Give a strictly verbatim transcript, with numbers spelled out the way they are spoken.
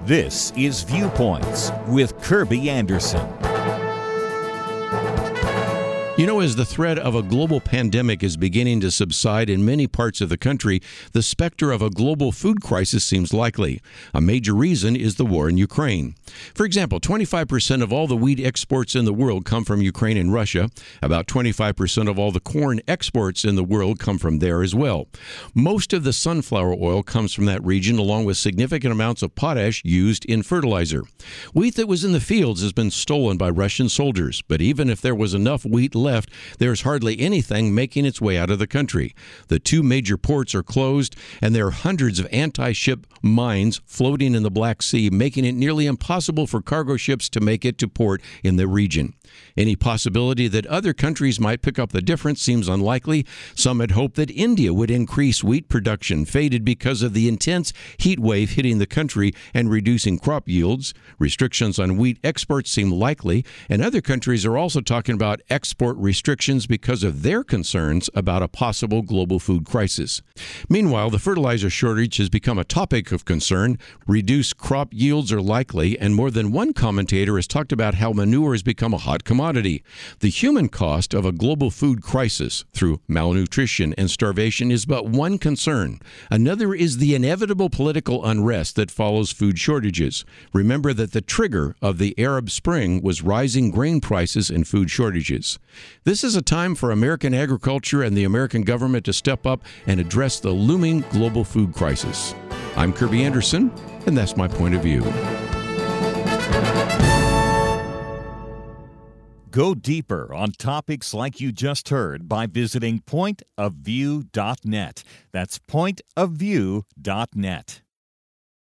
This is Viewpoints with Kirby Anderson. You know, as the threat of a global pandemic is beginning to subside in many parts of the country, the specter of a global food crisis seems likely. A major reason is the war in Ukraine. For example, twenty-five percent of all the wheat exports in the world come from Ukraine and Russia. About twenty-five percent of all the corn exports in the world come from there as well. Most of the sunflower oil comes from that region, along with significant amounts of potash used in fertilizer. Wheat that was in the fields has been stolen by Russian soldiers, but even if there was enough wheat left, left, there's hardly anything making its way out of the country. The two major ports are closed, and there are hundreds of anti-ship mines floating in the Black Sea, making it nearly impossible for cargo ships to make it to port in the region. Any possibility that other countries might pick up the difference seems unlikely. Some had hoped that India would increase wheat production, faded because of the intense heat wave hitting the country and reducing crop yields. Restrictions on wheat exports seem likely, and other countries are also talking about export restrictions because of their concerns about a possible global food crisis. Meanwhile, the fertilizer shortage has become a topic of concern. Reduced crop yields are likely, and more than one commentator has talked about how manure has become a hot commodity. The human cost of a global food crisis through malnutrition and starvation is but one concern. Another is the inevitable political unrest that follows food shortages. Remember that the trigger of the Arab Spring was rising grain prices and food shortages. This is a time for American agriculture and the American government to step up and address the looming global food crisis. I'm Kirby Anderson, and that's my point of view. Go deeper on topics like you just heard by visiting point of view dot net. That's point of view dot net.